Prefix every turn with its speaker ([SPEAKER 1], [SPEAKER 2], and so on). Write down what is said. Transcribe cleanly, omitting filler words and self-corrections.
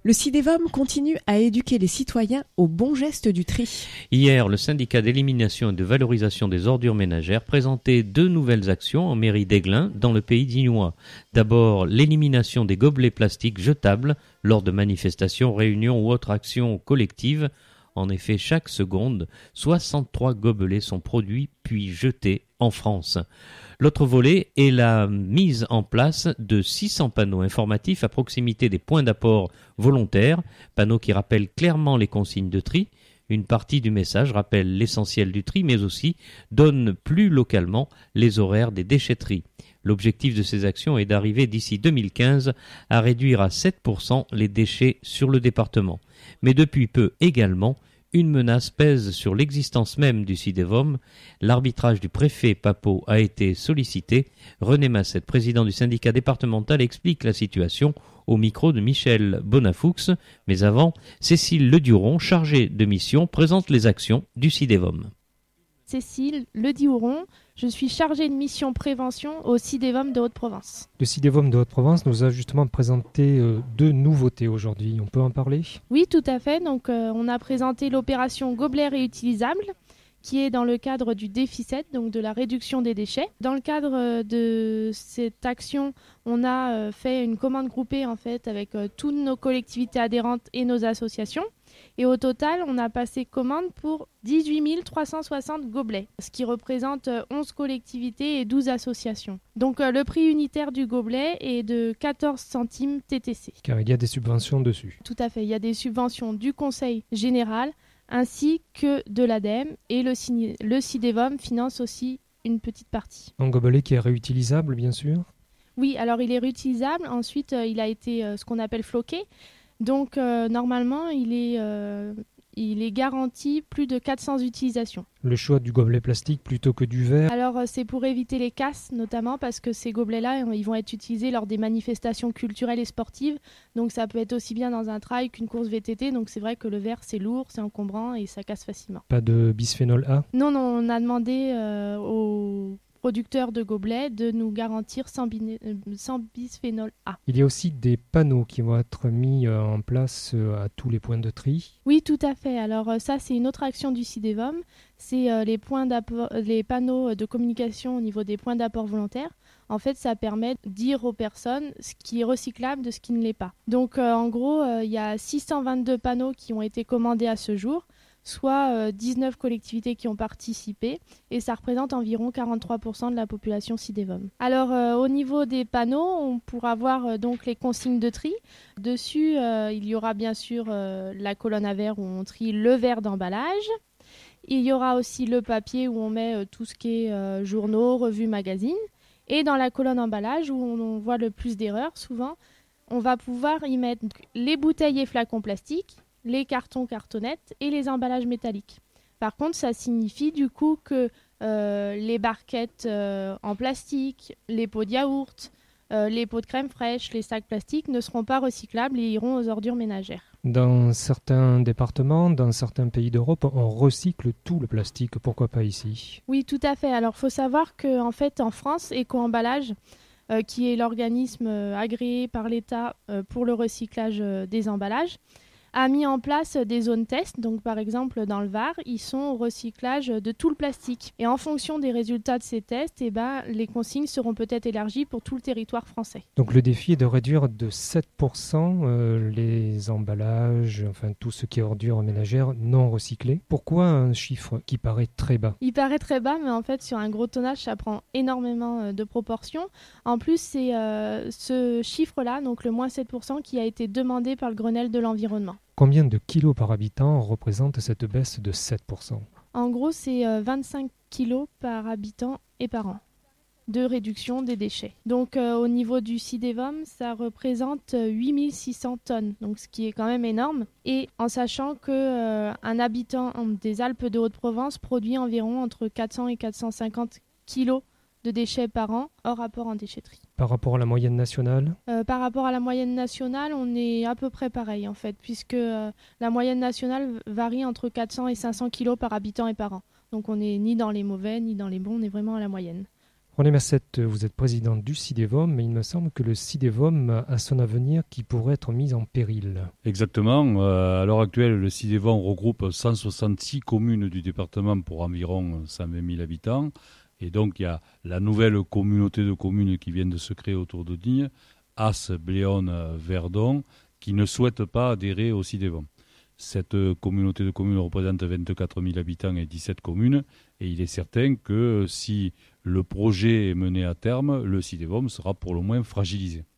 [SPEAKER 1] Le Cidevum continue à éduquer les citoyens aux bons gestes du tri.
[SPEAKER 2] Hier, le syndicat d'élimination et de valorisation des ordures ménagères présentait 2 nouvelles actions en mairie d'Aiglun, dans le pays d'Ignois. D'abord, l'élimination des gobelets plastiques jetables lors de manifestations, réunions ou autres actions collectives. En effet, chaque seconde, 63 gobelets sont produits puis jetés en France. L'autre volet est la mise en place de 600 panneaux informatifs à proximité des points d'apport volontaires, panneaux qui rappellent clairement les consignes de tri. Une partie du message rappelle l'essentiel du tri, mais aussi donne plus localement les horaires des déchetteries. L'objectif de ces actions est d'arriver d'ici 2015 à réduire à 7% les déchets sur le département. Mais depuis peu également, une menace pèse sur l'existence même du Cidevum. L'arbitrage du préfet Papeau a été sollicité. René Massette, président du syndicat départemental, explique la situation au micro de Michel Bonafoux. Mais avant, Cécile Leduron, chargée de mission, présente les actions du Cidevum.
[SPEAKER 3] Cécile Leduron, je suis chargée de mission prévention au Cidevum de Haute-Provence.
[SPEAKER 4] Le Cidevum de Haute-Provence nous a justement présenté 2 nouveautés aujourd'hui. On peut en parler ?
[SPEAKER 3] Oui, tout à fait. Donc, on a présenté l'opération Gobelet réutilisable, qui est dans le cadre du déficit, donc de la réduction des déchets. Dans le cadre de cette action, on a fait une commande groupée en fait avec toutes nos collectivités adhérentes et nos associations. Et au total, on a passé commande pour 18 360 gobelets, ce qui représente 11 collectivités et 12 associations. Donc le prix unitaire du gobelet est de 14 centimes TTC.
[SPEAKER 4] Car il y a des subventions dessus.
[SPEAKER 3] Tout à fait, il y a des subventions du Conseil général ainsi que de l'ADEME et le Cidevum finance aussi une petite partie.
[SPEAKER 4] Un gobelet qui est réutilisable, bien sûr ?
[SPEAKER 3] Oui, alors il est réutilisable. Ensuite, il a été ce qu'on appelle floqué. Donc normalement, il est garanti plus de 400 utilisations.
[SPEAKER 4] Le choix du gobelet plastique plutôt que du verre ?
[SPEAKER 3] Alors c'est pour éviter les casses notamment parce que ces gobelets-là, ils vont être utilisés lors des manifestations culturelles et sportives. Donc ça peut être aussi bien dans un trail qu'une course VTT. Donc c'est vrai que le verre, c'est lourd, c'est encombrant et ça casse facilement.
[SPEAKER 4] Pas de bisphénol A ?
[SPEAKER 3] Non, on a demandé aux producteurs de gobelets de nous garantir sans bisphénol A.
[SPEAKER 4] Il y a aussi des panneaux qui vont être mis en place à tous les points de tri.
[SPEAKER 3] Oui, tout à fait. Alors ça, c'est une autre action du Cidevum. C'est les panneaux de communication au niveau des points d'apport volontaires. En fait, ça permet de dire aux personnes ce qui est recyclable de ce qui ne l'est pas. Donc en gros, il y a 622 panneaux qui ont été commandés à ce jour, soit 19 collectivités qui ont participé, et ça représente environ 43% de la population Cidevum. Alors au niveau des panneaux, on pourra voir donc les consignes de tri. Dessus, il y aura bien sûr la colonne à verre où on trie le verre d'emballage. Il y aura aussi le papier où on met tout ce qui est journaux, revues, magazines. Et dans la colonne emballage où on voit le plus d'erreurs, souvent, on va pouvoir y mettre les bouteilles et flacons plastiques, les cartons, cartonnettes et les emballages métalliques. Par contre, ça signifie du coup que les barquettes en plastique, les pots de yaourt, les pots de crème fraîche, les sacs plastiques ne seront pas recyclables et iront aux ordures ménagères.
[SPEAKER 4] Dans certains départements, dans certains pays d'Europe, on recycle tout le plastique. Pourquoi pas ici ?
[SPEAKER 3] Oui, tout à fait. Alors, il faut savoir qu'en fait, en France, Éco-Emballage, qui est l'organisme agréé par l'État pour le recyclage des emballages, a mis en place des zones tests. Donc, par exemple, dans le Var, ils sont au recyclage de tout le plastique. Et en fonction des résultats de ces tests, les consignes seront peut-être élargies pour tout le territoire français.
[SPEAKER 4] Donc, le défi est de réduire de 7% les emballages, enfin tout ce qui est ordures ménagères non recyclées. Pourquoi un chiffre qui paraît très bas ?
[SPEAKER 3] Il paraît très bas, mais en fait, sur un gros tonnage, ça prend énormément de proportions. En plus, c'est ce chiffre-là, donc le moins 7%, qui a été demandé par le Grenelle de l'environnement.
[SPEAKER 4] Combien de kilos par habitant représente cette baisse de 7%?
[SPEAKER 3] En gros, c'est 25 kilos par habitant et par an de réduction des déchets. Donc au niveau du Cidevum, ça représente 8600 tonnes, donc ce qui est quand même énorme. Et en sachant qu'un habitant des Alpes de Haute-Provence produit environ entre 400 et 450 kilos de déchets par an, hors apport en déchetterie.
[SPEAKER 4] Par rapport à la moyenne nationale ?
[SPEAKER 3] Par rapport à la moyenne nationale, on est à peu près pareil en fait, puisque la moyenne nationale varie entre 400 et 500 kilos par habitant et par an. Donc on n'est ni dans les mauvais, ni dans les bons, on est vraiment à la moyenne.
[SPEAKER 4] René Massette, vous êtes président du CIDEVOM, mais il me semble que le CIDEVOM a son avenir qui pourrait être mis en péril.
[SPEAKER 5] Exactement. À l'heure actuelle, le CIDEVOM regroupe 166 communes du département pour environ 120 000 habitants. Et donc, il y a la nouvelle communauté de communes qui vient de se créer autour de Digne, As, Bléone, Verdon, qui ne souhaitent pas adhérer au CIDEVOM. Cette communauté de communes représente 24 000 habitants et 17 communes. Et il est certain que si le projet est mené à terme, le CIDEVOM sera pour le moins fragilisé.